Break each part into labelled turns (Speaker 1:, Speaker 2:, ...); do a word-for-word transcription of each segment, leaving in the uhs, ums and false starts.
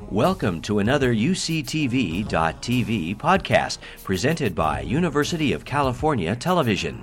Speaker 1: Welcome to another U C T V dot T V podcast presented by University of California Television.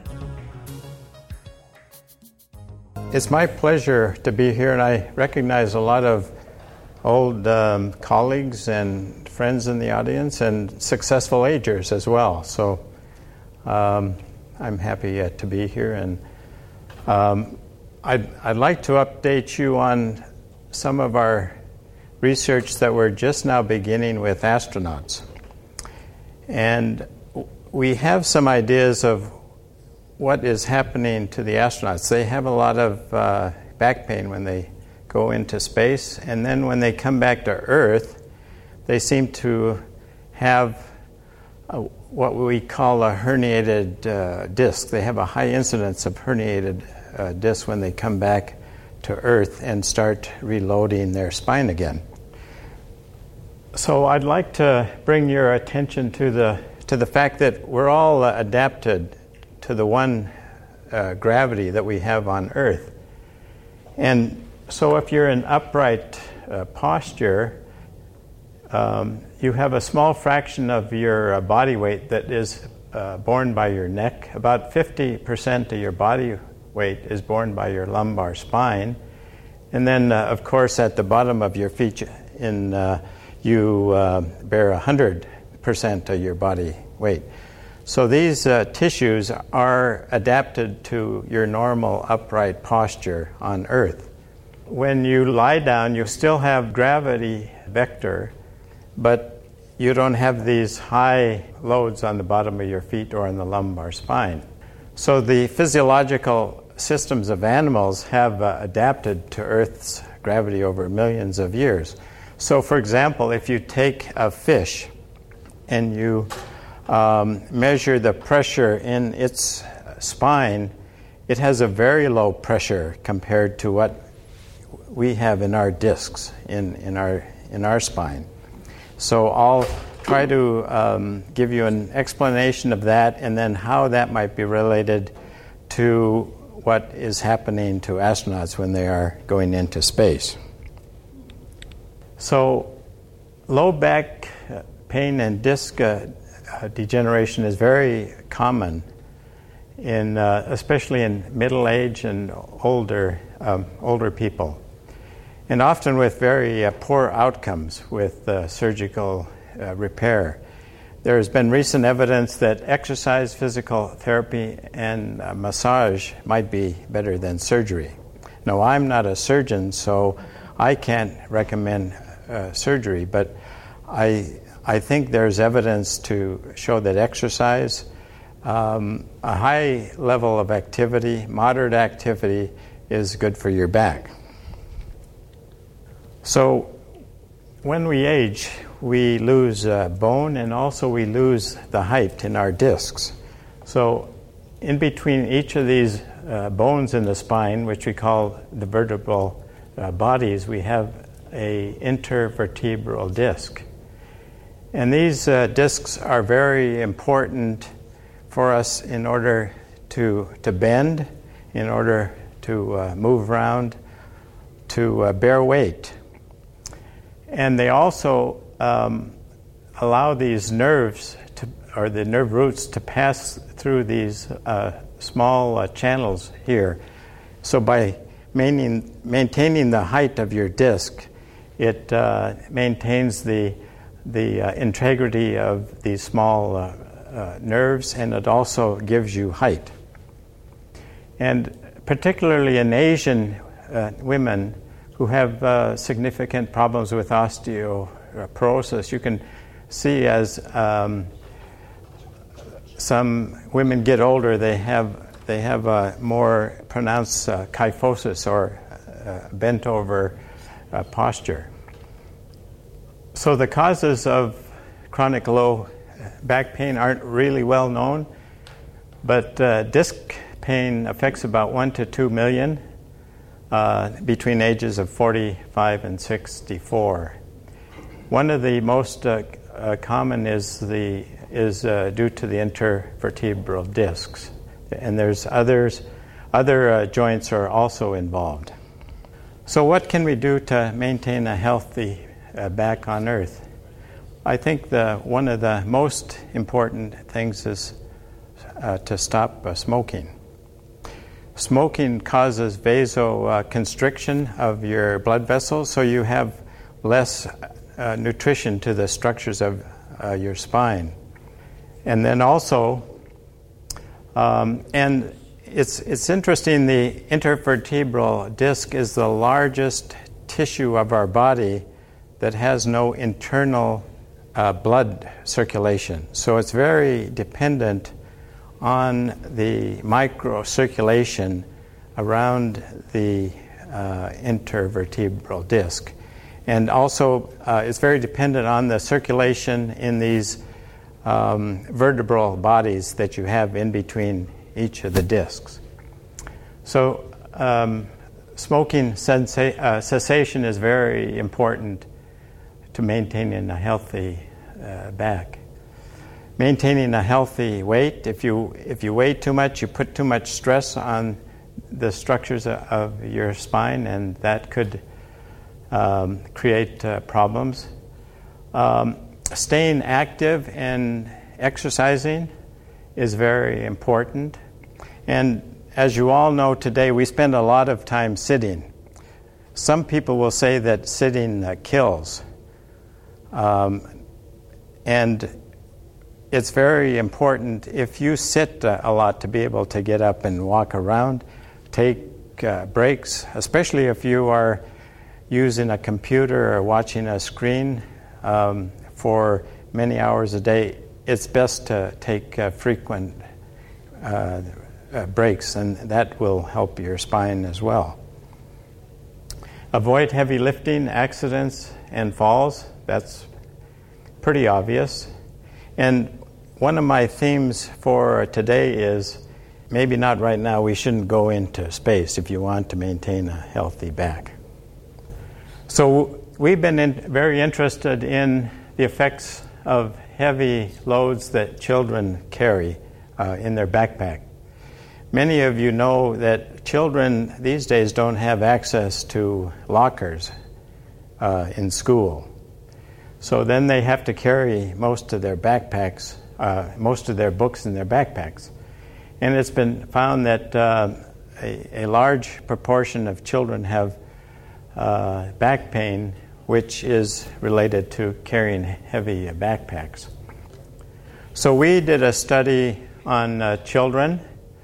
Speaker 2: It's my pleasure to be here, and I recognize a lot of old um, colleagues and friends in the audience and successful agers as well. So um, I'm happy uh, to be here, and um, I'd, I'd like to update you on some of our research that we're just now beginning with astronauts. And we have some ideas of what is happening to the astronauts. They have a lot of uh, back pain when they go into space, and then when they come back to Earth, they seem to have a, what we call a herniated uh, disc. They have a high incidence of herniated uh, discs when they come back to Earth and start reloading their spine again. So I'd like to bring your attention to the to the fact that we're all uh, adapted to the one uh, gravity that we have on Earth. And so if you're in upright uh, posture, um, you have a small fraction of your uh, body weight that is uh, borne by your neck. About fifty percent of your body weight is borne by your lumbar spine. And then, uh, of course, at the bottom of your feet, in uh, you uh, bear one hundred percent of your body weight. So these uh, tissues are adapted to your normal upright posture on Earth. When you lie down, you still have gravity vector, but you don't have these high loads on the bottom of your feet or on the lumbar spine. So the physiological systems of animals have uh, adapted to Earth's gravity over millions of years. So, for example, if you take a fish and you um, measure the pressure in its spine, it has a very low pressure compared to what we have in our discs, in, in, our, in our spine. So I'll try to um, give you an explanation of that and then how that might be related to what is happening to astronauts when they are going into space. So low back pain and disc uh, degeneration is very common, in uh, especially in middle age and older um, older people, and often with very uh, poor outcomes with uh, surgical uh, repair. There has been recent evidence that exercise, physical therapy, and uh, massage might be better than surgery. Now, I'm not a surgeon, so I can't recommend uh, surgery, but I I think there's evidence to show that exercise, um, a high level of activity, moderate activity, is good for your back. So when we age, we lose uh, bone, and also we lose the height in our discs. So in between each of these uh, bones in the spine, which we call the vertebral uh, bodies, we have a intervertebral disc. And these uh, discs are very important for us in order to to bend, in order to uh, move around, to uh, bear weight. And they also um, allow these nerves to, or the nerve roots to pass through these uh, small uh, channels here. So by maintaining, maintaining the height of your disc, it uh, maintains the the uh, integrity of these small uh, uh, nerves, and it also gives you height. And particularly in Asian uh, women who have uh, significant problems with osteoporosis, you can see as um, some women get older, they have they have a more pronounced uh, kyphosis, or uh, bent over uh, posture. So the causes of chronic low back pain aren't really well known, but uh, disc pain affects about one to two million uh, between ages of forty-five and sixty-four. One of the most uh, uh, common is the is uh, due to the intervertebral discs, and there's others. Other uh, joints are also involved. So what can we do to maintain a healthy uh, back on Earth. I think the one of the most important things is uh, to stop uh, smoking. Smoking causes vasoconstriction of your blood vessels, so you have less uh, nutrition to the structures of uh, your spine. And then also, um, and it's it's interesting, the intervertebral disc is the largest tissue of our body that has no internal uh, blood circulation. So it's very dependent on the microcirculation around the uh, intervertebral disc. And also, uh, it's very dependent on the circulation in these um, vertebral bodies that you have in between each of the discs. So, um, smoking sensa- uh, cessation is very important to maintaining a healthy uh, back. Maintaining a healthy weight. If you if you weigh too much, you put too much stress on the structures of your spine, and that could um, create uh, problems. Um, staying active and exercising is very important. And as you all know today, we spend a lot of time sitting. Some people will say that sitting uh, kills. Um, and it's very important, if you sit uh, a lot, to be able to get up and walk around, take uh, breaks, especially if you are using a computer or watching a screen um, for many hours a day. It's best to take uh, frequent uh, uh, breaks, and that will help your spine as well. Avoid heavy lifting, accidents, and falls. That's pretty obvious. And one of my themes for today is, maybe not right now, we shouldn't go into space if you want to maintain a healthy back. So we've been in, very interested in the effects of heavy loads that children carry uh, in their backpack. Many of you know that children these days don't have access to lockers uh, in school. So then they have to carry most of their backpacks, uh, most of their books in their backpacks. And it's been found that uh, a, a large proportion of children have uh, back pain, which is related to carrying heavy backpacks. So we did a study on uh, children.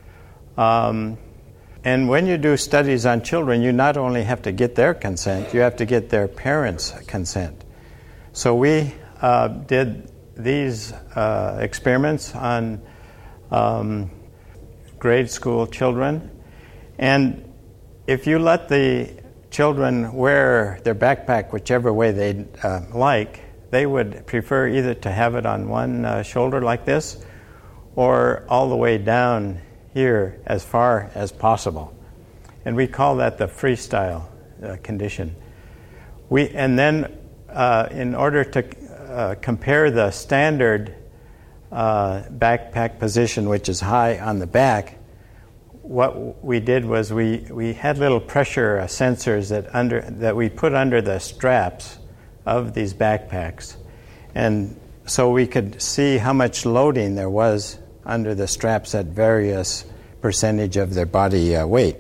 Speaker 2: Um, and when you do studies on children, you not only have to get their consent, you have to get their parents' consent. So we uh, did these uh, experiments on um, grade school children. And if you let the children wear their backpack whichever way they uh, like, they would prefer either to have it on one uh, shoulder like this or all the way down here as far as possible. And we call that the freestyle uh, condition. We and then uh, in order to uh, compare the standard uh, backpack position, which is high on the back, what we did was we, we had little pressure uh, sensors that under that we put under the straps of these backpacks, and so we could see how much loading there was under the straps at various percentage of their body uh, weight.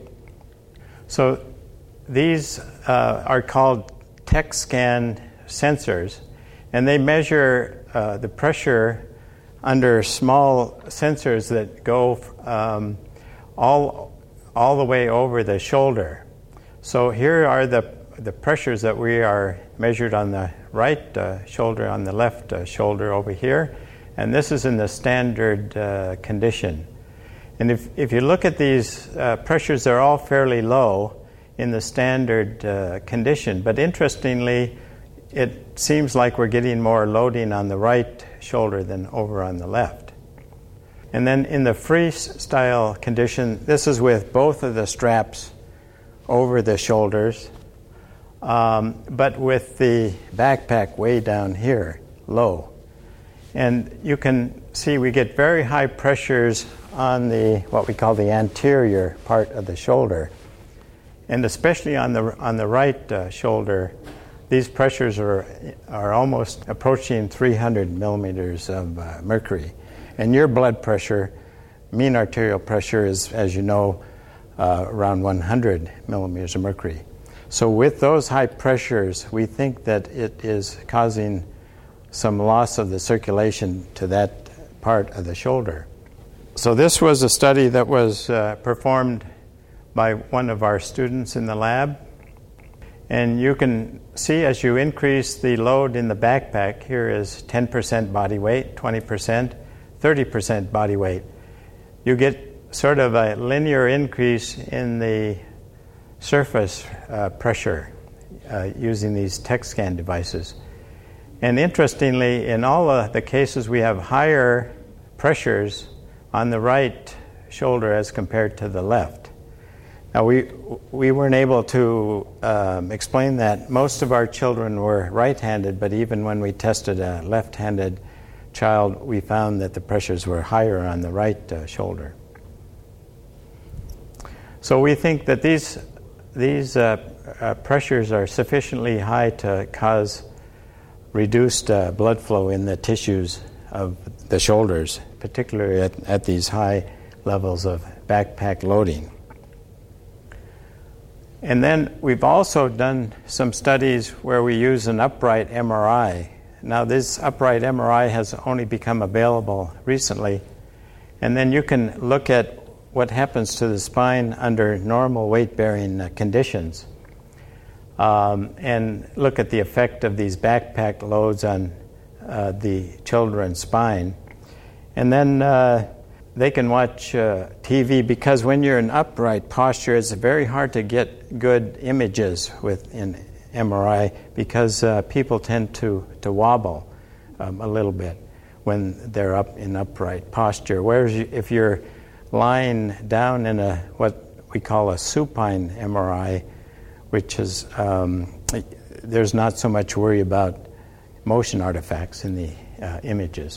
Speaker 2: So these uh, are called TechScan sensors, and they measure uh, the pressure under small sensors that go um, all all the way over the shoulder. So here are the the pressures that we are measured on the right uh, shoulder, on the left uh, shoulder over here, and this is in the standard uh, condition. And if if you look at these uh, pressures, they're all fairly low in the standard uh, condition. But interestingly, it seems like we're getting more loading on the right shoulder than over on the left. And then in the freestyle condition, this is with both of the straps over the shoulders, um, but with the backpack way down here, low. And you can see we get very high pressures on the what we call the anterior part of the shoulder, and especially on the on the right uh, shoulder, these pressures are are almost approaching three hundred millimeters of uh, mercury. And your blood pressure, mean arterial pressure, is, as you know, uh, around one hundred millimeters of mercury. So with those high pressures, we think that it is causing some loss of the circulation to that part of the shoulder. So this was a study that was uh, performed by one of our students in the lab. And you can see as you increase the load in the backpack, here is ten percent body weight, twenty percent, thirty percent body weight. You get sort of a linear increase in the surface uh, pressure uh, using these TEC scan devices. And interestingly, in all of the cases, we have higher pressures on the right shoulder as compared to the left. Now, we we weren't able to um, explain that. Most of our children were right-handed, but even when we tested a left-handed child, we found that the pressures were higher on the right uh, shoulder. So we think that these these uh, uh, pressures are sufficiently high to cause reduced uh, blood flow in the tissues of the shoulders, particularly at, at these high levels of backpack loading. And then we've also done some studies where we use an upright M R I. Now, this upright M R I has only become available recently. And then you can look at what happens to the spine under normal weight-bearing uh, conditions um, and look at the effect of these backpack loads on uh, the children's spine. And then uh, they can watch uh, T V, because when you're in upright posture, it's very hard to get good images with an M R I because uh, people tend to, to wobble um, a little bit when they're up in upright posture. Whereas you, if you're lying down in a what we call a supine M R I, which is um, there's not so much worry about motion artifacts in the uh, images.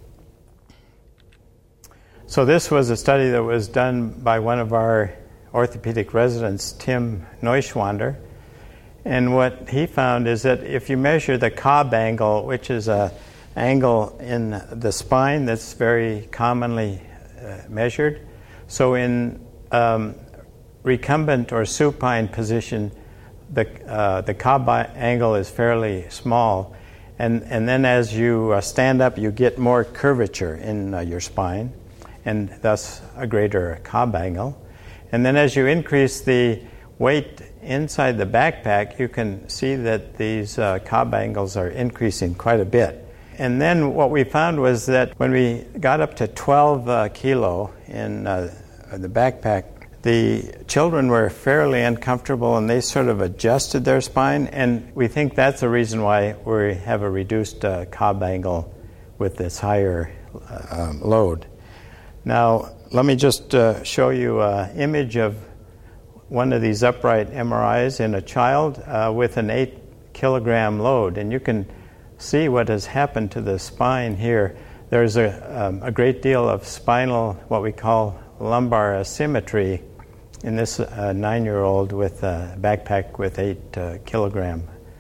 Speaker 2: So this was a study that was done by one of our orthopedic residents, Tim Neuschwander. And what he found is that if you measure the Cobb angle, which is an angle in the spine that's very commonly uh, measured, so in um, recumbent or supine position, the uh, the Cobb angle is fairly small. And, and then as you uh, stand up, you get more curvature in uh, your spine, and thus a greater Cobb angle. And then as you increase the weight inside the backpack, you can see that these uh, Cobb angles are increasing quite a bit. And then what we found was that when we got up to twelve uh, kilo in uh, the backpack, the children were fairly uncomfortable and they sort of adjusted their spine, and we think that's the reason why we have a reduced uh, Cobb angle with this higher uh, um, load. Now, let me just uh, show you an image of one of these upright M R Is in a child uh, with an eight kilogram load, and you can see what has happened to the spine here. There's a, um, a great deal of spinal, what we call lumbar asymmetry in this uh, nine-year-old with a backpack with eight uh, kilogram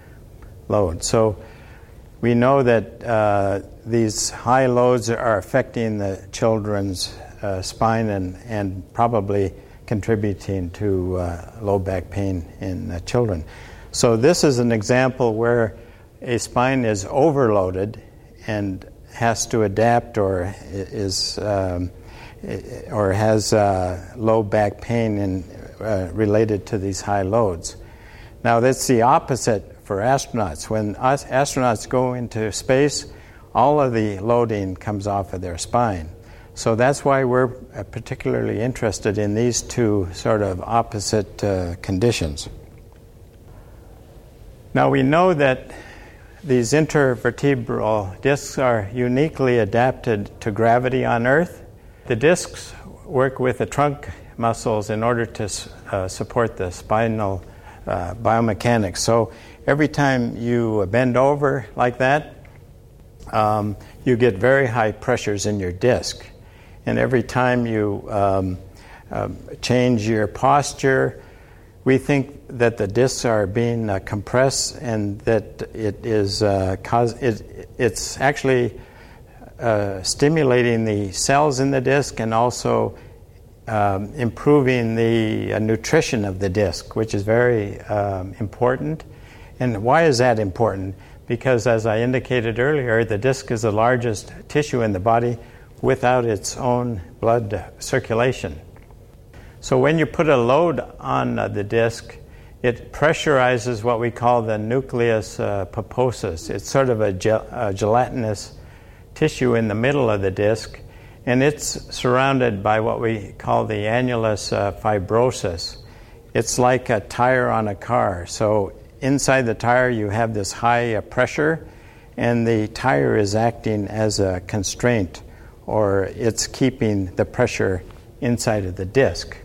Speaker 2: load. So we know that uh, these high loads are affecting the children's uh, spine and, and probably contributing to uh, low back pain in uh, children. So this is an example where a spine is overloaded and has to adapt or is um, or has uh, low back pain in, uh, related to these high loads. Now that's the opposite for astronauts. When us astronauts go into space, all of the loading comes off of their spine. So that's why we're particularly interested in these two sort of opposite uh, conditions. Now we know that these intervertebral discs are uniquely adapted to gravity on Earth. The discs work with the trunk muscles in order to uh, support the spinal uh, biomechanics. So every time you bend over like that, um, you get very high pressures in your disc. And every time you um, uh, change your posture, we think that the discs are being uh, compressed and that it is uh, cause it, it's actually uh, stimulating the cells in the disc and also um, improving the uh, nutrition of the disc, which is very um, important. And why is that important? Because as I indicated earlier, the disc is the largest tissue in the body without its own blood circulation. So when you put a load on uh, the disc, it pressurizes what we call the nucleus uh, pulposus. It's sort of a, gel- a gelatinous tissue in the middle of the disc, and it's surrounded by what we call the annulus uh, fibrosus. It's like a tire on a car. So inside the tire you have this high uh, pressure, and the tire is acting as a constraint, or it's keeping the pressure inside of the disc.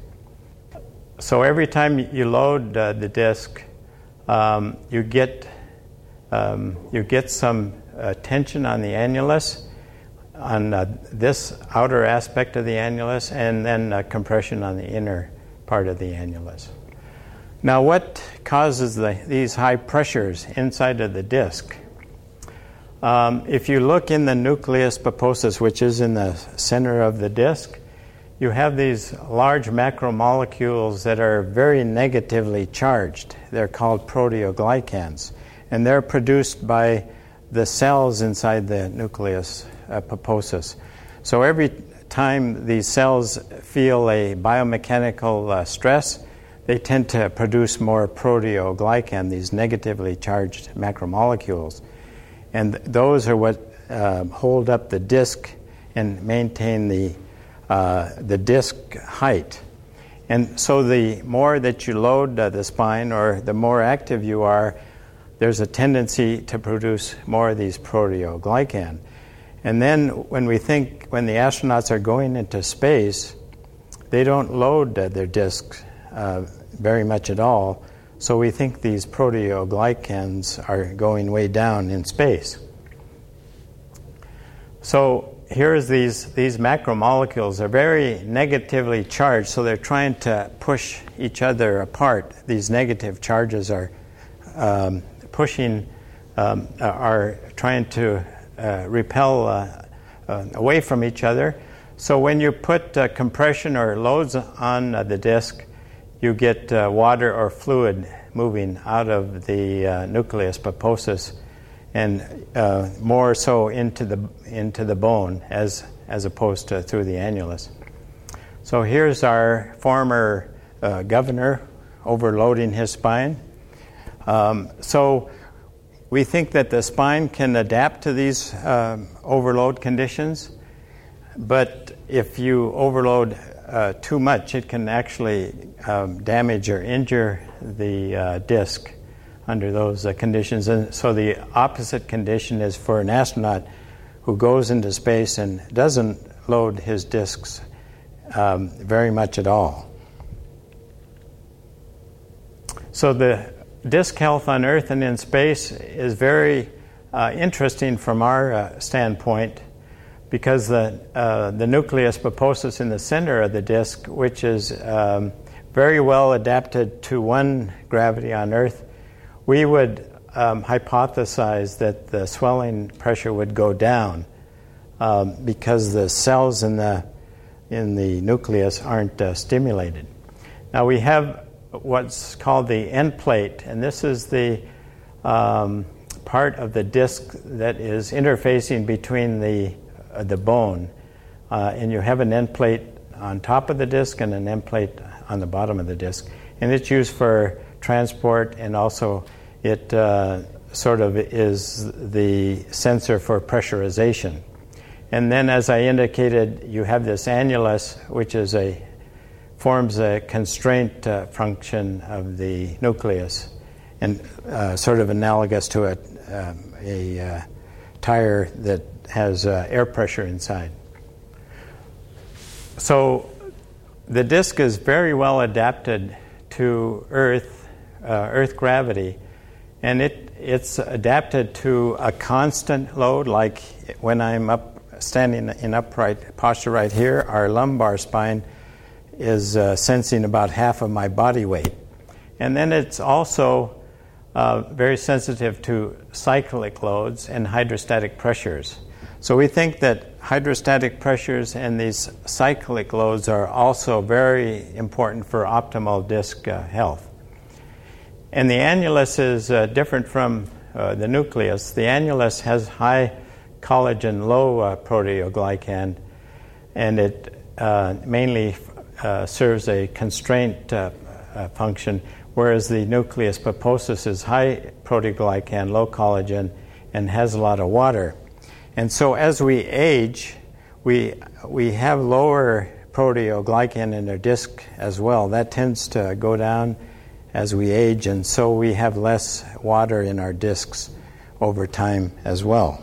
Speaker 2: So every time you load uh, the disc, um, you get um, you get some uh, tension on the annulus, on uh, this outer aspect of the annulus, and then uh, compression on the inner part of the annulus. Now, what causes the, these high pressures inside of the disc? Um, if you look in the nucleus pulposus, which is in the center of the disc, you have these large macromolecules that are very negatively charged. They're called proteoglycans, and they're produced by the cells inside the nucleus uh, pulposus. So every time these cells feel a biomechanical uh, stress, they tend to produce more proteoglycan, these negatively charged macromolecules. And th- those are what uh, hold up the disc and maintain the Uh, the disc height. And so the more that you load uh, the spine, or the more active you are, there's a tendency to produce more of these proteoglycan. And then when we think, when the astronauts are going into space, they don't load uh, their discs uh, very much at all. So we think these proteoglycans are going way down in space. So here's these, these macromolecules. They're very negatively charged, so they're trying to push each other apart. These negative charges are um, pushing, um, are trying to uh, repel uh, uh, away from each other. So when you put uh, compression or loads on uh, the disc, you get uh, water or fluid moving out of the uh, nucleus pulposus, and uh, more so into the into the bone as as opposed to through the annulus. So here's our former uh, governor overloading his spine. Um, so we think that the spine can adapt to these um, overload conditions, but if you overload uh, too much, it can actually um, damage or injure the uh, disc under those uh, conditions. And so the opposite condition is for an astronaut who goes into space and doesn't load his discs um, very much at all. So the disc health on Earth and in space is very uh, interesting from our uh, standpoint, because the uh, the nucleus pulposus in the center of the disc, which is um, very well adapted to one gravity on Earth, we would um, hypothesize that the swelling pressure would go down um, because the cells in the in the nucleus aren't uh, stimulated. Now we have what's called the end plate, and this is the um, part of the disc that is interfacing between the uh, the bone, uh, and you have an end plate on top of the disc and an end plate on the bottom of the disc, and it's used for transport, and also it uh, sort of is the sensor for pressurization. And then, as I indicated, you have this annulus, which is a forms a constraint uh, function of the nucleus, and uh, sort of analogous to a, um, a uh, tire that has uh, air pressure inside. So the disc is very well adapted to Earth, uh, Earth gravity, and it it's adapted to a constant load. Like when I'm up standing in upright posture right here, our lumbar spine is uh, sensing about half of my body weight. And then it's also uh, very sensitive to cyclic loads and hydrostatic pressures. So we think that hydrostatic pressures and these cyclic loads are also very important for optimal disc uh, health. And the annulus is uh, different from uh, the nucleus. The annulus has high collagen, low uh, proteoglycan, and it uh, mainly uh, serves a constraint uh, uh, function, whereas the nucleus pulposus is high proteoglycan, low collagen, and has a lot of water. And so as we age, we we have lower proteoglycan in our disc as well. That tends to go down as we age, and so we have less water in our discs over time as well.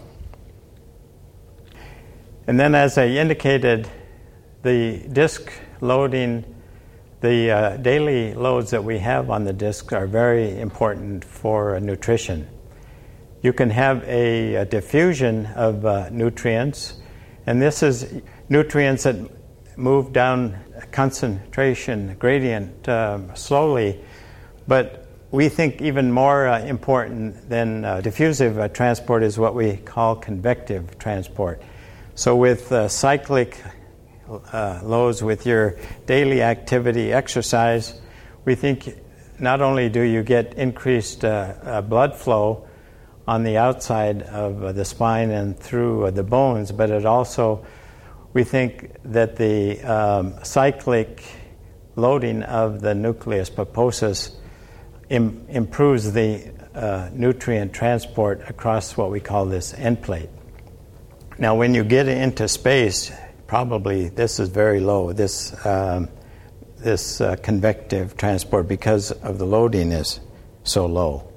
Speaker 2: And then, as I indicated, the disc loading, the uh, daily loads that we have on the disc are very important for uh, nutrition. You can have a, a diffusion of uh, nutrients, and this is nutrients that move down a concentration gradient um, slowly, but we think even more uh, important than uh, diffusive uh, transport is what we call convective transport. So with uh, cyclic uh, loads, with your daily activity, exercise, we think not only do you get increased uh, uh, blood flow on the outside of uh, the spine and through uh, the bones, but it also, we think that the um, cyclic loading of the nucleus pulposus im- improves the uh, nutrient transport across what we call this end plate. Now, when you get into space, probably this is very low, this um, this uh, convective transport, because of the loading is so low.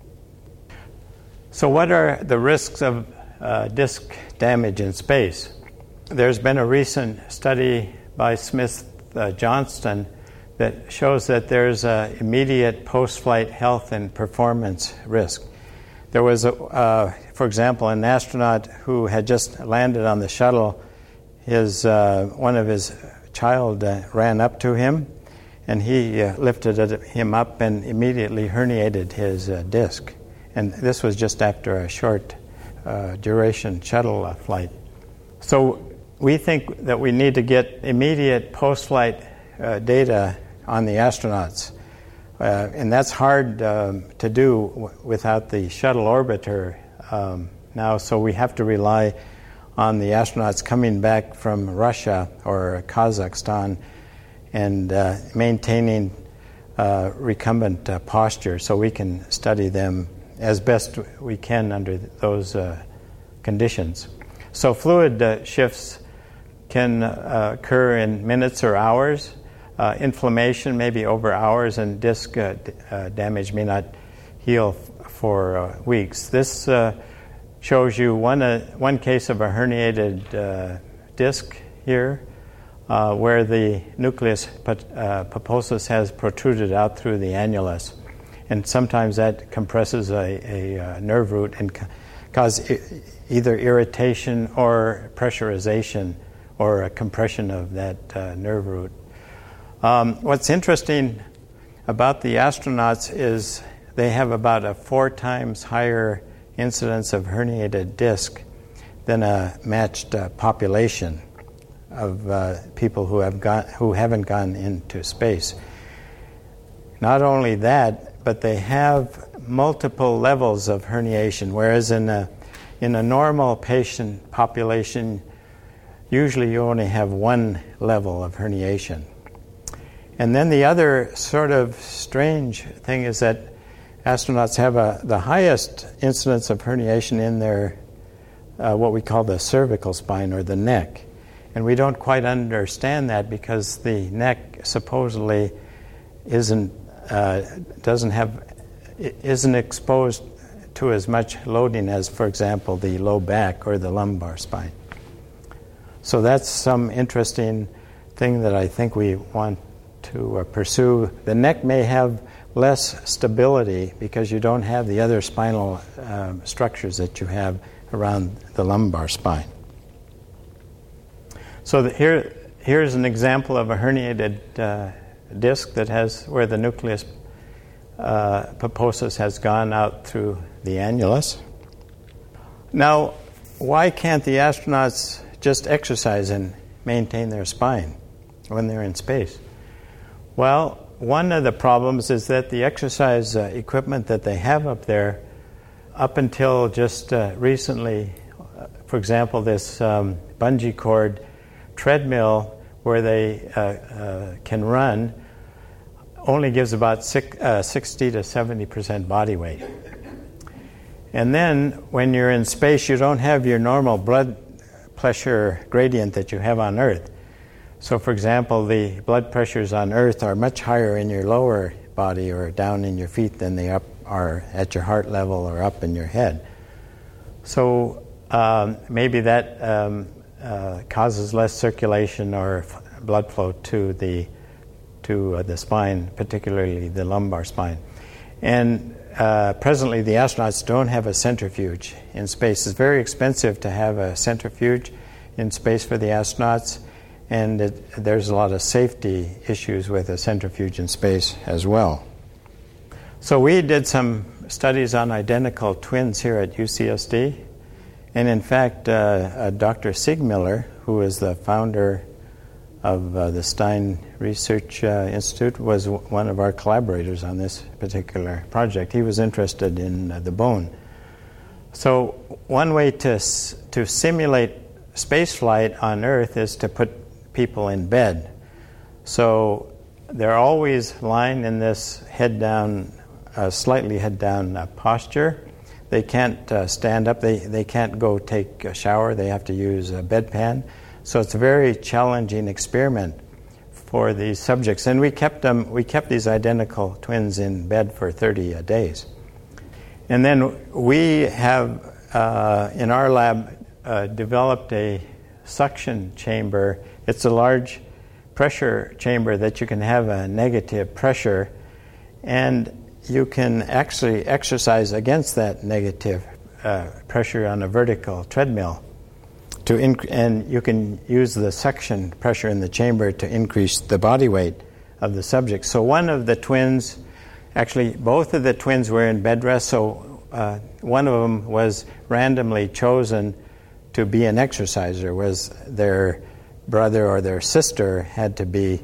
Speaker 2: So what are the risks of uh, disc damage in space? There's been a recent study by Smith uh, Johnston that shows that there's an immediate post-flight health and performance risk. There was, a, uh, for example, an astronaut who had just landed on the shuttle. His uh, one of his child uh, ran up to him, and he uh, lifted it, him up and immediately herniated his uh, disc. And this was just after a short uh, duration shuttle uh, flight. So we think that we need to get immediate post-flight uh, data on the astronauts. Uh, and that's hard um, to do w- without the shuttle orbiter um, now, so we have to rely on the astronauts coming back from Russia or Kazakhstan and uh, maintaining uh, recumbent uh, posture so we can study them as best we can under those uh, conditions. So fluid uh, shifts can uh, occur in minutes or hours. Uh, inflammation may be over hours, and disc uh, d- uh, damage may not heal f- for uh, weeks. This uh, shows you one uh, one case of a herniated uh, disc here, uh, where the nucleus put, uh, pulposus has protruded out through the annulus, and sometimes that compresses a, a uh, nerve root and ca- cause I- either irritation or pressurization or a compression of that uh, nerve root. Um, what's interesting about the astronauts is they have about a four times higher incidence of herniated disc than a matched uh, population of uh, people who have gone, who haven't gone into space. Not only that, but they have multiple levels of herniation, whereas in a in a normal patient population, usually you only have one level of herniation. And then the other sort of strange thing is that astronauts have a, the highest incidence of herniation in their, uh, what we call the cervical spine or the neck. And we don't quite understand that because the neck supposedly isn't, uh, doesn't have, isn't exposed to as much loading as, for example, the low back or the lumbar spine. So that's some interesting thing that I think we want to uh, pursue. The neck may have less stability because you don't have the other spinal uh, structures that you have around the lumbar spine. So the, here, here's an example of a herniated uh, disc that has where the nucleus uh, pulposus has gone out through the annulus. Now, why can't the astronauts just exercise and maintain their spine when they're in space? Well, one of the problems is that the exercise uh, equipment that they have up there, up until just uh, recently, uh, for example, this um, bungee cord treadmill where they uh, uh, can run, only gives about six, uh, sixty to seventy percent body weight. And then when you're in space, you don't have your normal blood pressure gradient that you have on Earth. So, for example, the blood pressures on Earth are much higher in your lower body or down in your feet than they up are at your heart level or up in your head. So um, maybe that um, uh, causes less circulation or f- blood flow to the to uh, the spine, particularly the lumbar spine. And uh, presently, the astronauts don't have a centrifuge in space. It's very expensive to have a centrifuge in space for the astronauts. And it, there's a lot of safety issues with a centrifuge in space as well. So we did some studies on identical twins here at U C S D. And in fact, uh, uh, Doctor Siegmiller, who is the founder of uh, the Stein Research uh, Institute, was w- one of our collaborators on this particular project. He was interested in uh, the bone. So one way to, s- to simulate spaceflight on Earth is to put people in bed. So they're always lying in this head down, uh, slightly head down uh, posture. They can't uh, stand up. They, they can't go take a shower. They have to use a bedpan. So it's a very challenging experiment for these subjects. And we kept them. We kept these identical twins in bed for thirty uh, days. And then we have, uh, in our lab, uh, developed a suction chamber. It's a large pressure chamber that you can have a negative pressure, and you can actually exercise against that negative uh, pressure on a vertical treadmill. To inc- and you can use the suction pressure in the chamber to increase the body weight of the subject. So one of the twins, actually both of the twins were in bed rest, so uh, one of them was randomly chosen to be an exerciser, whereas their brother or their sister had to be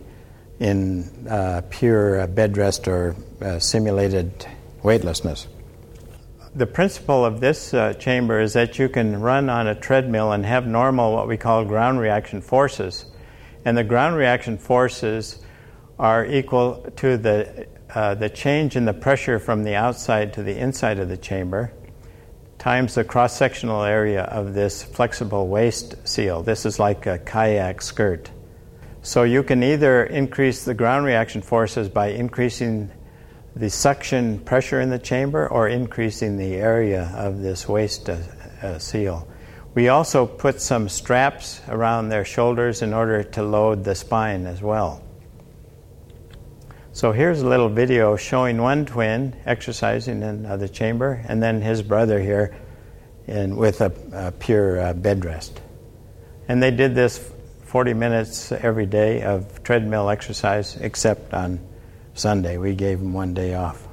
Speaker 2: in uh, pure uh, bed rest or uh, simulated weightlessness. The principle of this uh, chamber is that you can run on a treadmill and have normal, what we call ground reaction forces. And the ground reaction forces are equal to the, uh, the change in the pressure from the outside to the inside of the chamber times the cross-sectional area of this flexible waist seal. This is like a kayak skirt. So you can either increase the ground reaction forces by increasing the suction pressure in the chamber or increasing the area of this waist uh, uh, seal. We also put some straps around their shoulders in order to load the spine as well. So here's a little video showing one twin exercising in uh, the chamber, and then his brother here in, with a, a pure uh, bed rest. And they did this forty minutes every day of treadmill exercise, except on Sunday. We gave them one day off.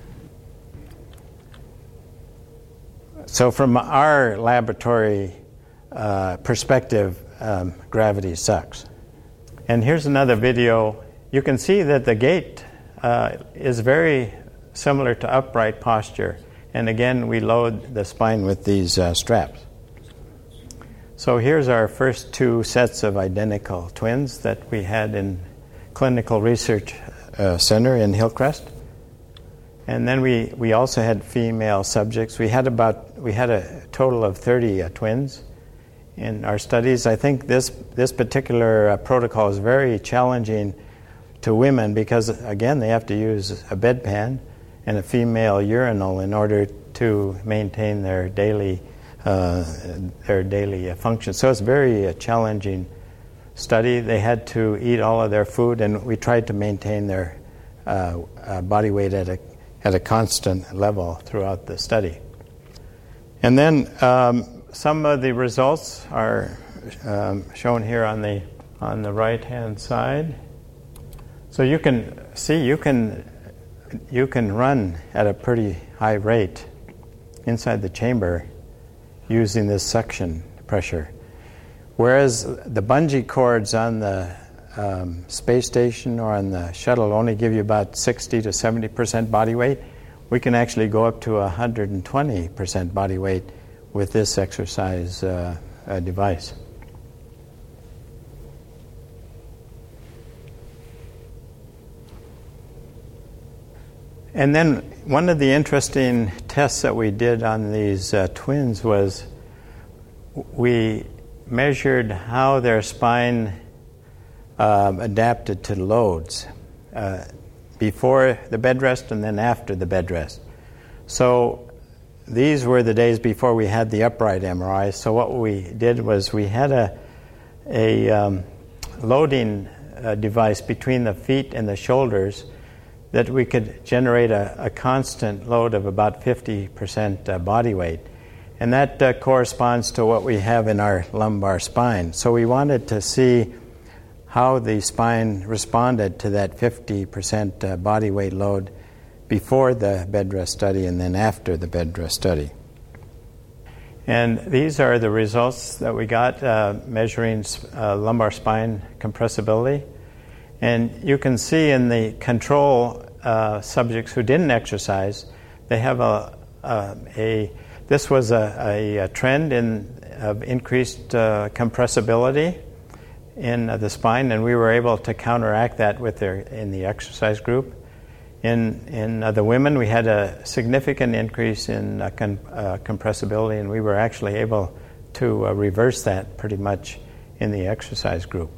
Speaker 2: So from our laboratory uh, perspective, um, gravity sucks. And here's another video. You can see that the gait uh, is very similar to upright posture. And again, we load the spine with these uh, straps. So here's our first two sets of identical twins that we had in Clinical Research uh, Center in Hillcrest. And then we, we also had female subjects. We had about we had a total of thirty uh, twins in our studies. I think this this particular uh, protocol is very challenging to women because, again, they have to use a bedpan and a female urinal in order to maintain their daily uh, their daily uh, function. So it's very uh, challenging study. They had to eat all of their food, and we tried to maintain their uh, uh, body weight at a at a constant level throughout the study. And then um, some of the results are um, shown here on the on the right-hand side. So you can see, you can you can run at a pretty high rate inside the chamber using this suction pressure. Whereas the bungee cords on the um, space station or on the shuttle only give you about sixty to seventy percent body weight, we can actually go up to one hundred twenty percent body weight with this exercise uh, uh, device. And then one of the interesting tests that we did on these uh, twins was we measured how their spine um, adapted to loads uh, before the bed rest and then after the bed rest. So these were the days before we had the upright M R I. So what we did was we had a, a um, loading uh, device between the feet and the shoulders that we could generate a, a constant load of about fifty percent uh, body weight. And that uh, corresponds to what we have in our lumbar spine. So we wanted to see how the spine responded to that fifty percent uh, body weight load before the bed rest study and then after the bed rest study. And these are the results that we got uh, measuring uh, lumbar spine compressibility. And you can see in the control uh, subjects who didn't exercise, they have a, a, a this was a, a, a trend in of increased uh, compressibility in uh, the spine, and we were able to counteract that with their in the exercise group. In in uh, the women, we had a significant increase in uh, con- uh, compressibility, and we were actually able to uh, reverse that pretty much in the exercise group.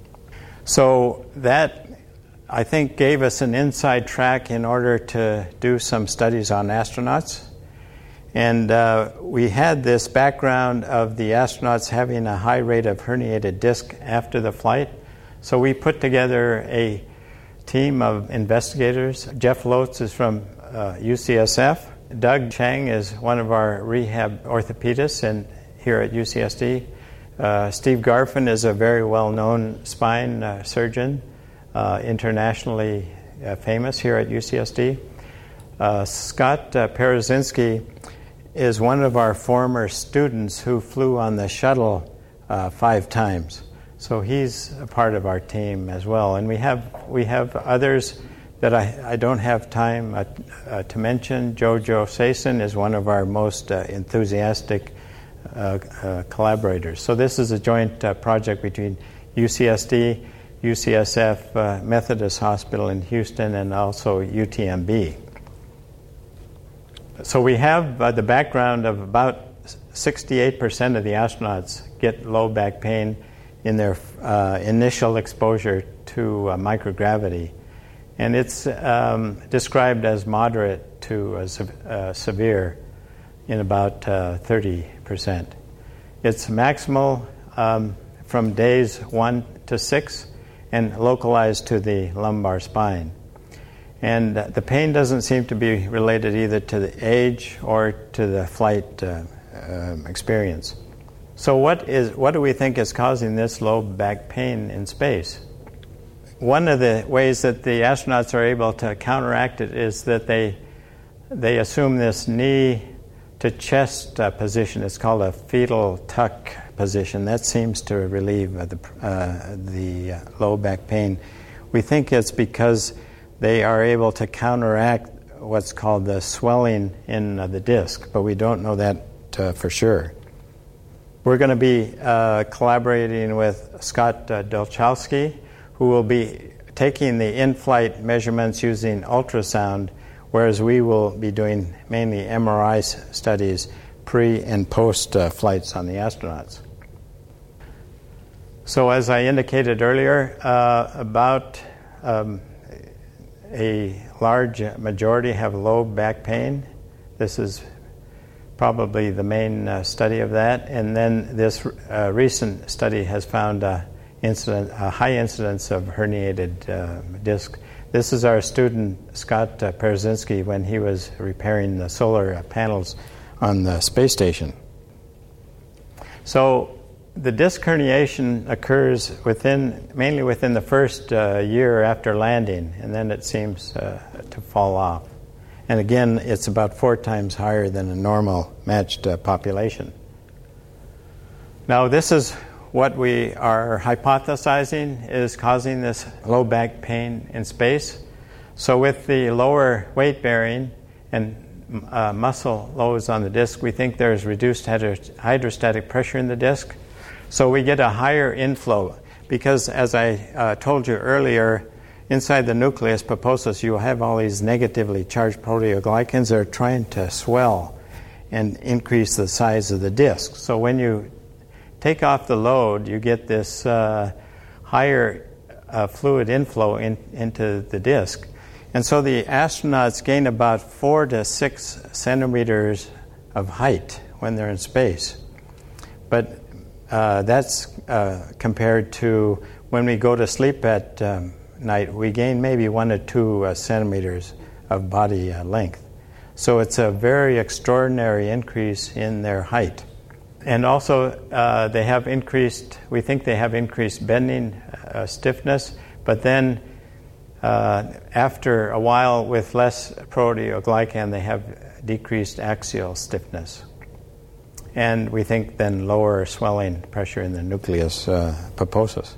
Speaker 2: So that, I think, gave us an inside track in order to do some studies on astronauts. And uh, we had this background of the astronauts having a high rate of herniated disc after the flight. So we put together a team of investigators. Jeff Lotz is from uh, U C S F. Doug Chang is one of our rehab orthopedists and here at U C S D. Uh, Steve Garfin is a very well-known spine uh, surgeon, uh, internationally uh, famous here at U C S D. Uh, Scott uh, Perezinski is one of our former students who flew on the shuttle uh, five times. So he's a part of our team as well. And we have we have others that I, I don't have time uh, uh, to mention. Jojo Sason is one of our most uh, enthusiastic Uh, uh, collaborators. So this is a joint uh, project between U C S D, U C S F, uh, Methodist Hospital in Houston, and also U T M B. So we have uh, the background of about sixty-eight percent of the astronauts get low back pain in their uh, initial exposure to uh, microgravity. And it's um, described as moderate to uh, se- uh, severe in about uh, thirty percent. It's maximal um, from days one to six and localized to the lumbar spine. And uh, the pain doesn't seem to be related either to the age or to the flight uh, uh, experience. So what is what do we think is causing this low back pain in space? One of the ways that the astronauts are able to counteract it is that they they assume this knee to chest uh, position. It's called a fetal tuck position. That seems to relieve uh, the, uh, the uh, low back pain. We think it's because they are able to counteract what's called the swelling in uh, the disc, but we don't know that uh, for sure. We're going to be uh, collaborating with Scott uh, Dolchowski, who will be taking the in-flight measurements using ultrasound, whereas we will be doing mainly M R I studies pre and post uh, flights on the astronauts. So as I indicated earlier, uh, about um, a large majority have low back pain. This is probably the main uh, study of that. And then this uh, recent study has found a, incident, a high incidence of herniated uh, disc. This is our student, Scott uh, Perezinski, when he was repairing the solar uh, panels on the space station. So the disc herniation occurs within, mainly within the first uh, year after landing, and then it seems uh, to fall off. And again, it's about four times higher than a normal matched uh, population. Now, this is what we are hypothesizing is causing this low back pain in space. So with the lower weight bearing and uh, muscle loads on the disc, we think there's reduced hydro- hydrostatic pressure in the disc. So we get a higher inflow because, as I uh, told you earlier, inside the nucleus pulposus, you have all these negatively charged proteoglycans that are trying to swell and increase the size of the disc. So when you take off the load, you get this uh, higher uh, fluid inflow in, into the disc. And so the astronauts gain about four to six centimeters of height when they're in space. But uh, that's uh, compared to when we go to sleep at um, night, we gain maybe one to two uh, centimeters of body uh, length. So it's a very extraordinary increase in their height. And also, uh, they have increased, we think they have increased bending uh, stiffness, but then uh, after a while with less proteoglycan, they have decreased axial stiffness. And we think then lower swelling pressure in the nucleus uh, pulposus.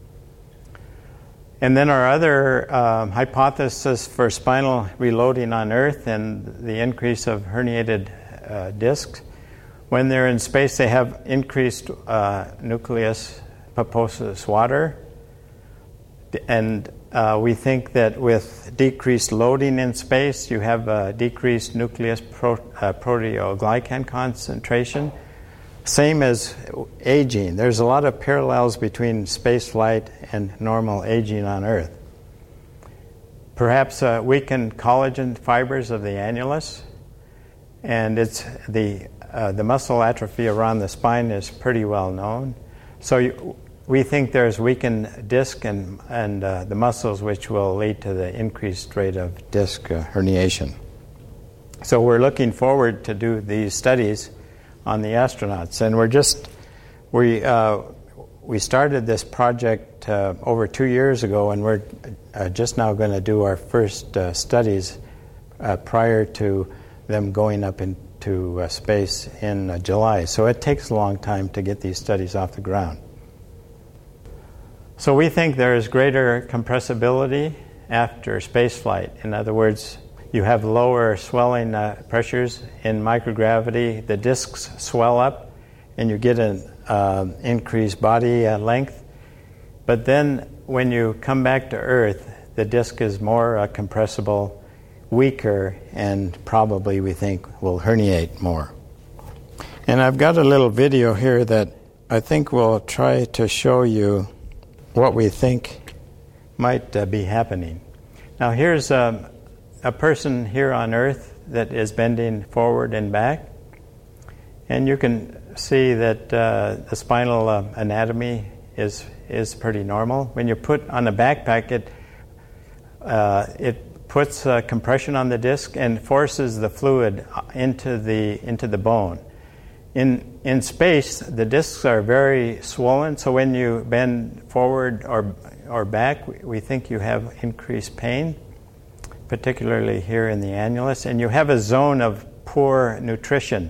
Speaker 2: And then our other um, hypothesis for spinal reloading on Earth and the increase of herniated uh, discs. When they're in space, they have increased uh, nucleus pulposus water. And uh, we think that with decreased loading in space, you have a decreased nucleus pro- uh, proteoglycan concentration. Same as aging. There's a lot of parallels between space flight and normal aging on Earth. Perhaps uh, weakened collagen fibers of the annulus, and it's the uh, the muscle atrophy around the spine is pretty well known. So you, we think there's weakened disc and and uh, the muscles, which will lead to the increased rate of disc uh, herniation. So we're looking forward to do these studies on the astronauts, and we're just we uh, we started this project uh, over two years ago, and we're uh, just now going to do our first uh, studies uh, prior to them going up into uh, space in uh, July. So it takes a long time to get these studies off the ground. So we think there is greater compressibility after spaceflight. In other words, you have lower swelling uh, pressures in microgravity. The discs swell up, and you get an uh, increased body uh, length. But then when you come back to Earth, the disc is more uh, compressible, weaker, and probably, we think, will herniate more. And I've got a little video here that I think will try to show you what we think might uh, be happening. Now here's um, a person here on Earth that is bending forward and back. And you can see that uh, the spinal uh, anatomy is is pretty normal. When you put on a backpack, it uh, it puts uh, compression on the disc and forces the fluid into the into the bone. In in space, the discs are very swollen, so when you bend forward or or back, we, we think you have increased pain, particularly here in the annulus, and you have a zone of poor nutrition.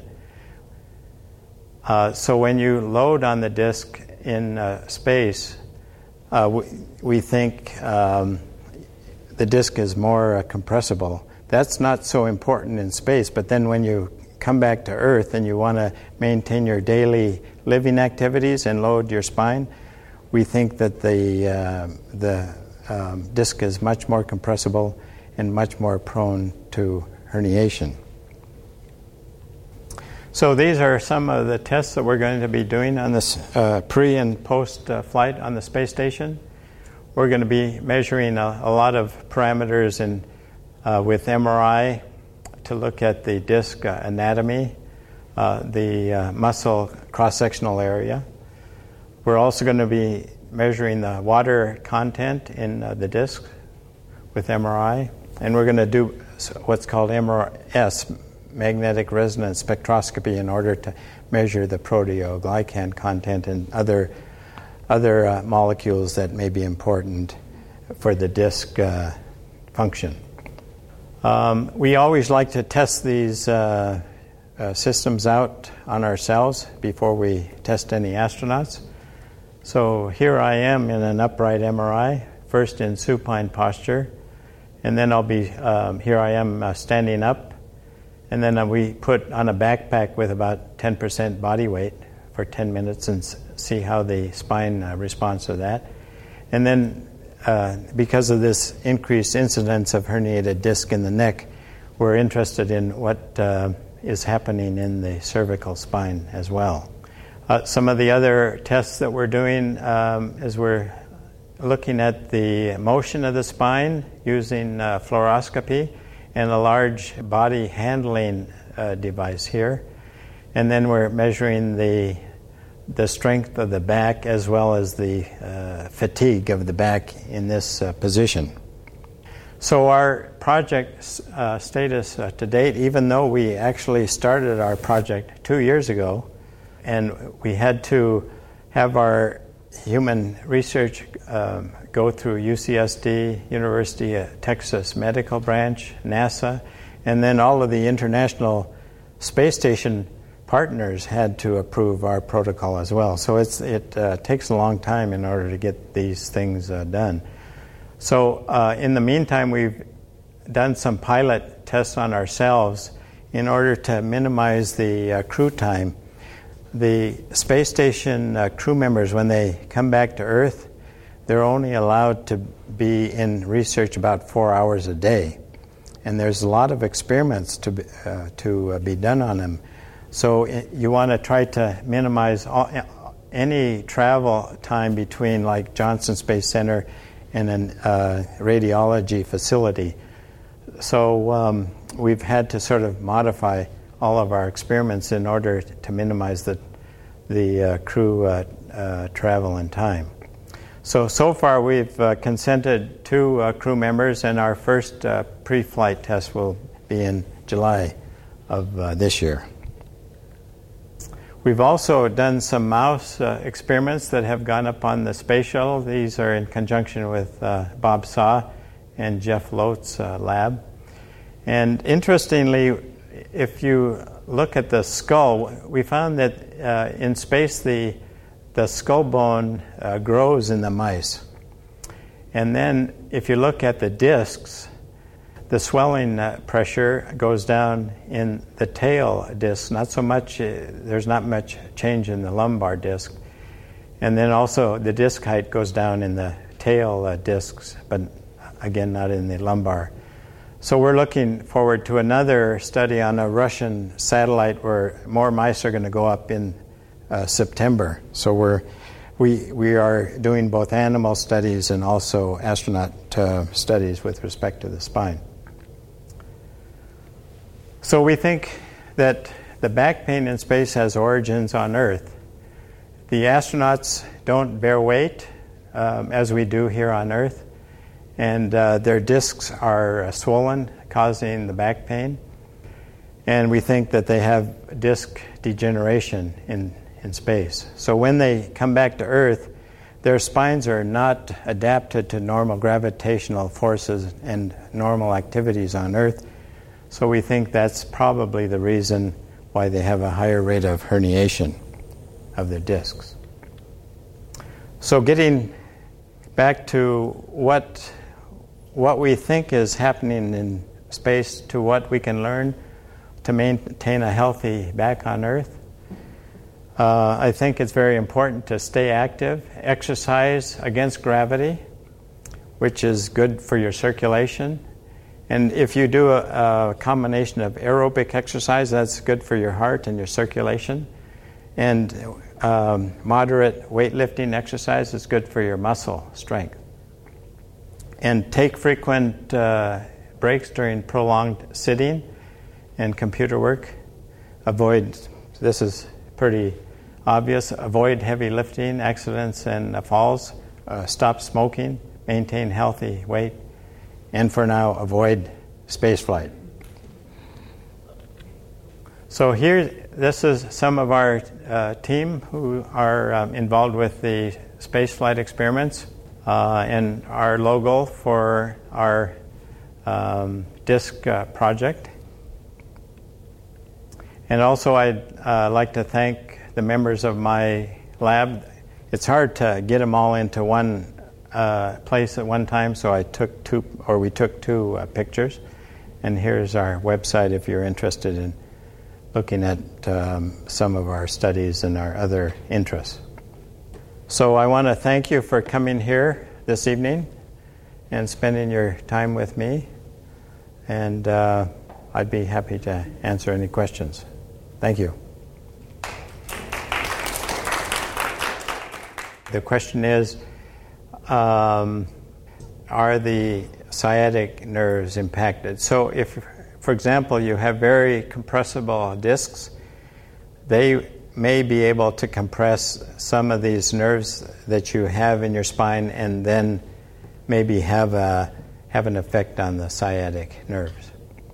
Speaker 2: Uh, so when you load on the disc in uh, space, uh, we, we think um, the disc is more uh, compressible. That's not so important in space, but then when you come back to Earth and you want to maintain your daily living activities and load your spine, we think that the uh, the um, disc is much more compressible and much more prone to herniation. So these are some of the tests that we're going to be doing on this uh, pre and post uh, flight on the space station. We're going to be measuring a, a lot of parameters in, uh, with M R I to look at the disc uh, anatomy, uh, the uh, muscle cross-sectional area. We're also going to be measuring the water content in uh, the disc with M R I, and we're going to do what's called M R S, magnetic resonance spectroscopy in order to measure the proteoglycan content and other other uh, molecules that may be important for the disc uh, function. Um, we always like to test these uh, uh, systems out on ourselves before we test any astronauts. So here I am in an upright M R I, first in supine posture, and then I'll be, um, here I am uh, standing up, and then uh, we put on a backpack with about ten percent body weight for ten minutes and s- see how the spine uh, responds to that. And then uh, because of this increased incidence of herniated disc in the neck, we're interested in what uh, is happening in the cervical spine as well. Uh, some of the other tests that we're doing um, is we're looking at the motion of the spine using uh, fluoroscopy and a large body handling uh, device here. And then we're measuring the the strength of the back as well as the uh, fatigue of the back in this uh, position. So our project uh, status uh, to date, even though we actually started our project two years ago, and we had to have our human research um, go through U C S D, University of Texas Medical Branch, NASA, and then all of the international space station partners had to approve our protocol as well. So it's, it uh, takes a long time in order to get these things uh, done. So uh, in the meantime, we've done some pilot tests on ourselves in order to minimize the uh, crew time. The space station uh, crew members, when they come back to Earth, they're only allowed to be in research about four hours a day. And there's a lot of experiments to be, uh, to uh, be done on them. So it, you want to try to minimize all, any travel time between like Johnson Space Center and a uh, radiology facility. So um, we've had to sort of modify all of our experiments in order to minimize the the uh, crew uh, uh, travel and time. So, so far we've uh, consented two uh, crew members, and our first uh, pre-flight test will be in July of uh, this year. We've also done some mouse uh, experiments that have gone up on the space shuttle. These are in conjunction with uh, Bob Saw and Jeff Lote's uh, lab. And interestingly, if you look at the skull, we found that uh, in space the the skull bone uh, grows in the mice. And then if you look at the discs, the swelling uh, pressure goes down in the tail disc, not so much, uh, there's not much change in the lumbar disc. And then also the disc height goes down in the tail uh, discs, but again, not in the lumbar. So we're looking forward to another study on a Russian satellite where more mice are going to go up in uh, September. So we're we we are doing both animal studies and also astronaut uh, studies with respect to the spine. So we think that the back pain in space has origins on Earth. The astronauts don't bear weight um, as we do here on Earth, and uh, their discs are uh, swollen, causing the back pain. And we think that they have disc degeneration in, in space. So when they come back to Earth, their spines are not adapted to normal gravitational forces and normal activities on Earth. So we think that's probably the reason why they have a higher rate of herniation of their discs. So getting back to what what we think is happening in space to what we can learn to maintain a healthy back on Earth. Uh, I think it's very important to stay active, exercise against gravity, which is good for your circulation. And if you do a, a combination of aerobic exercise, that's good for your heart and your circulation. And um, moderate weightlifting exercise is good for your muscle strength. And take frequent uh, breaks during prolonged sitting and computer work. Avoid, this is pretty obvious, avoid heavy lifting, accidents and uh, falls. Uh, stop smoking, maintain healthy weight. And for now, avoid spaceflight. So here, this is some of our uh, team who are um, involved with the spaceflight experiments, uh, and our logo for our um, disk uh, project. And also I'd uh, like to thank the members of my lab. It's hard to get them all into one uh, place at one time, so I took two, or we took two uh, pictures. And here's our website if you're interested in looking at um, some of our studies and our other interests. So I want to thank you for coming here this evening and spending your time with me. And uh, I'd be happy to answer any questions. Thank you. The question is, um, are the sciatic nerves impacted? So if, for example, you have very compressible discs, they may be able to compress some of these nerves that you have in your spine and then maybe have a have an effect on the sciatic nerves.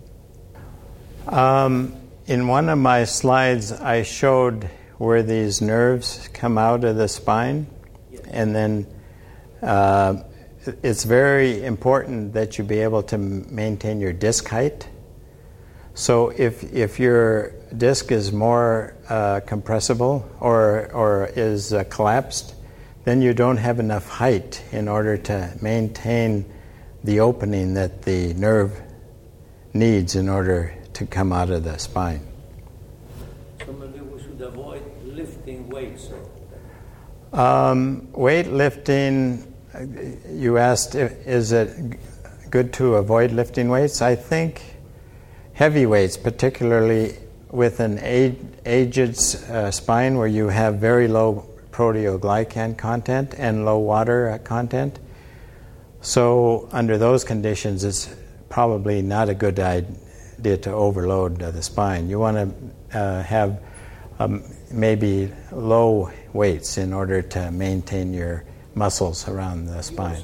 Speaker 2: Um, in one of my slides, I showed where these nerves come out of the spine, and then uh, it's very important that you be able to maintain your disc height. So if if your disc is more uh, compressible or or is uh, collapsed, then you don't have enough height in order to maintain the opening that the nerve needs in order to come out of the spine.
Speaker 3: So maybe we should avoid lifting weights.
Speaker 2: Um, weightlifting, you asked, is it good to avoid lifting weights? I think heavy weights, particularly with an aged uh, spine where you have very low proteoglycan content and low water uh, content. So under those conditions, it's probably not a good idea to overload uh, the spine. You want to uh, have um, maybe low weights in order to maintain your muscles around the spine.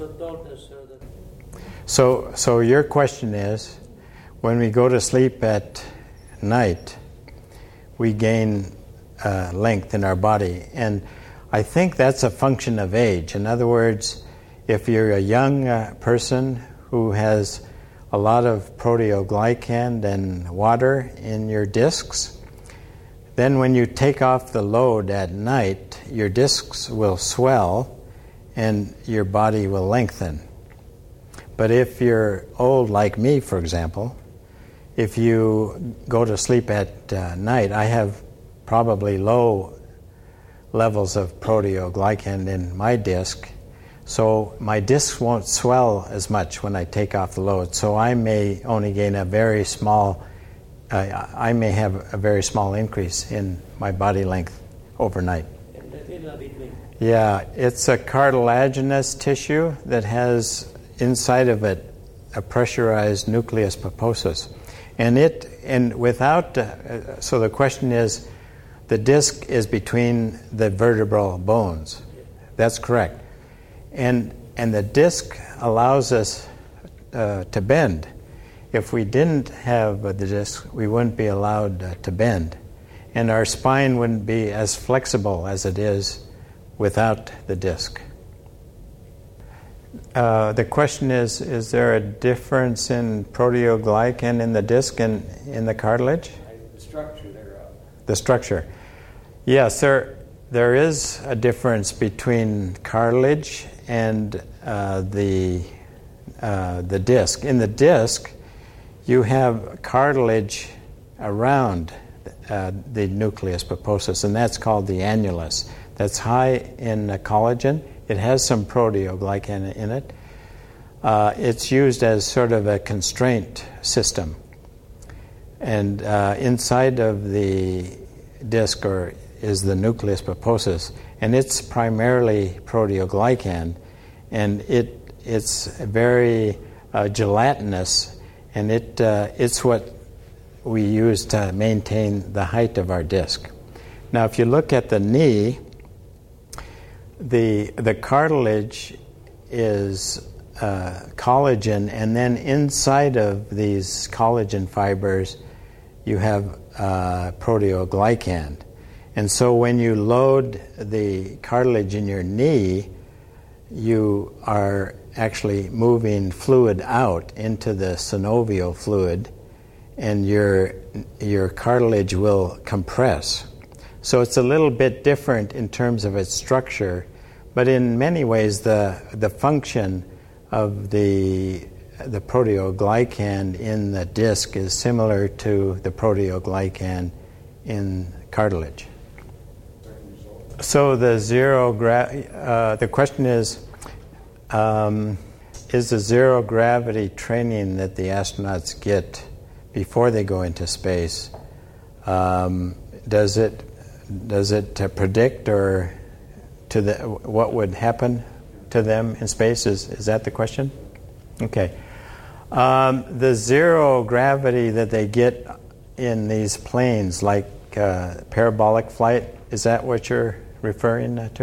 Speaker 2: So, so your question is, when we go to sleep at night, we gain uh, length in our body. And I think that's a function of age. In other words, if you're a young uh, person who has a lot of proteoglycan and water in your discs, then when you take off the load at night, your discs will swell and your body will lengthen. But if you're old like me, for example, if you go to sleep at uh, night, I have probably low levels of proteoglycan in my disc, so my discs won't swell as much when I take off the load. So I may only gain a very small, uh, I may have a very small increase in my body length overnight. Yeah, it's a cartilaginous tissue that has inside of it a pressurized nucleus pulposus. And it, and without, uh, so the question is, the disc is between the vertebral bones. That's correct. And and the disc allows us uh, to bend. If we didn't have uh, the disc, we wouldn't be allowed uh, to bend. And our spine wouldn't be as flexible as it is without the disc. Uh, the question is, is there a difference in proteoglycan in the disc and in the cartilage?
Speaker 3: The structure thereof.
Speaker 2: The structure. Yes, there, there is a difference between cartilage and uh, the, uh, the disc. In the disc, you have cartilage around uh, the nucleus pulposus, and that's called the annulus. That's high in uh, collagen. It has some proteoglycan in it. Uh, it's used as sort of a constraint system. And uh, inside of the disc or is the nucleus pulposus, and it's primarily proteoglycan, and it it's very uh, gelatinous, and it uh, it's what we use to maintain the height of our disc. Now, if you look at the knee, the the cartilage is uh, collagen, and then inside of these collagen fibers, you have uh, proteoglycan. And so when you load the cartilage in your knee, you are actually moving fluid out into the synovial fluid, and your your cartilage will compress. So it's a little bit different in terms of its structure, but in many ways the the function of the the proteoglycan in the disc is similar to the proteoglycan in cartilage. So the zero gra- uh, the question is, um, is the zero gravity training that the astronauts get before they go into space, um, does it does it uh, predict or to the what would happen to them in space? Is is that the question? Okay. Um, the zero gravity that they get in these planes, like uh, parabolic flight, is that what you're referring to?
Speaker 4: I,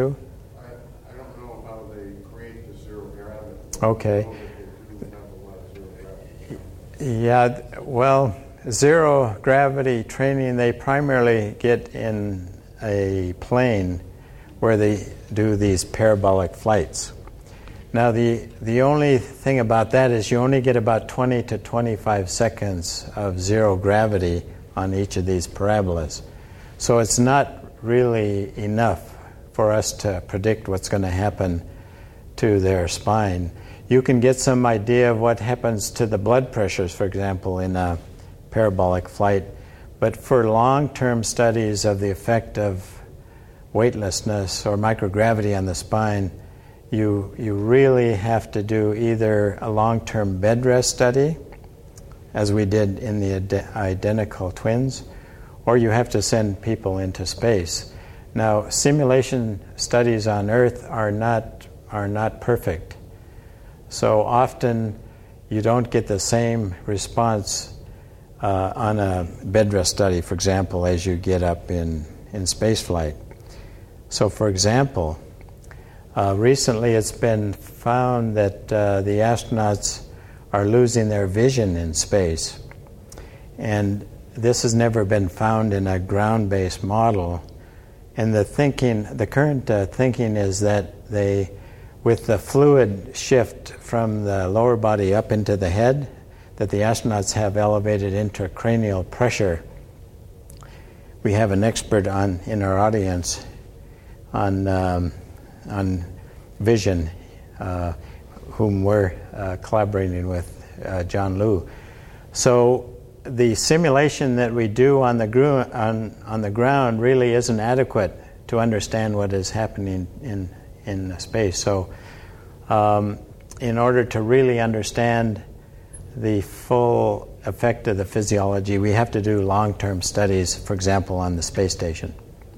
Speaker 4: I don't know how they create the zero gravity.
Speaker 2: Okay.
Speaker 4: They do have a lot of zero gravity.
Speaker 2: Yeah, well, zero gravity training they primarily get in a plane where they do these parabolic flights. Now, the, the only thing about that is you only get about twenty to twenty-five seconds of zero gravity on each of these parabolas. So it's not really enough for us to predict what's going to happen to their spine. You can get some idea of what happens to the blood pressures, for example, in a parabolic flight. But for long-term studies of the effect of weightlessness or microgravity on the spine, you you really have to do either a long-term bed rest study, as we did in the ad- identical twins, or you have to send people into space. Now, simulation studies on Earth are not are not perfect. So often you don't get the same response uh, on a bed rest study, for example, as you get up in, in spaceflight. So, for example, uh, recently it's been found that uh, the astronauts are losing their vision in space. And this has never been found in a ground-based model. And the thinking, the current uh, thinking is that they, with the fluid shift from the lower body up into the head, that the astronauts have elevated intracranial pressure. We have an expert on in our audience on um, on vision, uh, whom we're uh, collaborating with, uh, John Liu. So the simulation that we do on the gru- on on the ground really isn't adequate to understand what is happening in in space. So, um, in order to really understand the full effect of the physiology, we have to do long-term studies. For example, on the space station.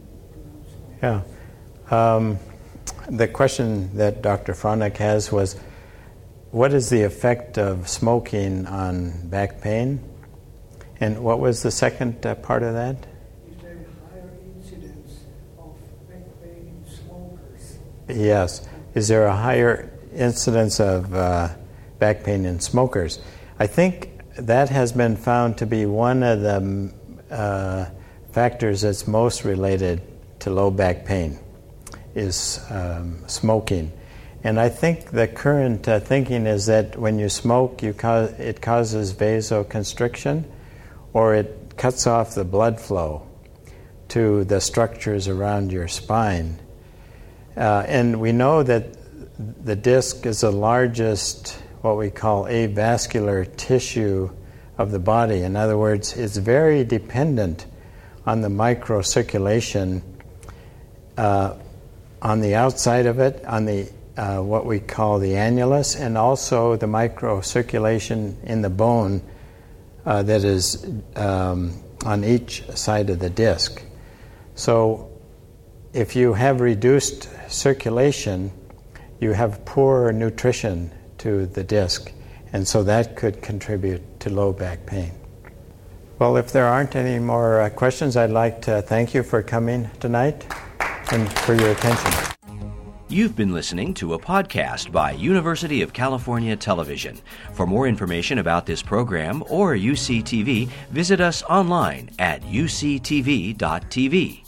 Speaker 2: Yeah. Um, the question that Doctor Fronek has was, what is the effect of smoking on back pain? And what was the second uh, part of that?
Speaker 5: Is there a higher incidence of back pain in smokers?
Speaker 2: Yes. Is there a higher incidence of uh, back pain in smokers? I think that has been found to be one of the uh, factors that's most related to low back pain, is um, smoking. And I think the current uh, thinking is that when you smoke, you ca- it causes vasoconstriction, or it cuts off the blood flow to the structures around your spine. Uh, and we know that the disc is the largest, what we call avascular tissue of the body. In other words, it's very dependent on the microcirculation uh, on the outside of it, on the uh, what we call the annulus, and also the microcirculation in the bone uh, that is um, on each side of the disc. So if you have reduced circulation, you have poor nutrition to the disc, and so that could contribute to low back pain. Well, if there aren't any more uh, questions, I'd like to thank you for coming tonight and for your attention.
Speaker 1: You've been listening to a podcast by University of California Television. For more information about this program or U C T V, visit us online at u c t v dot t v.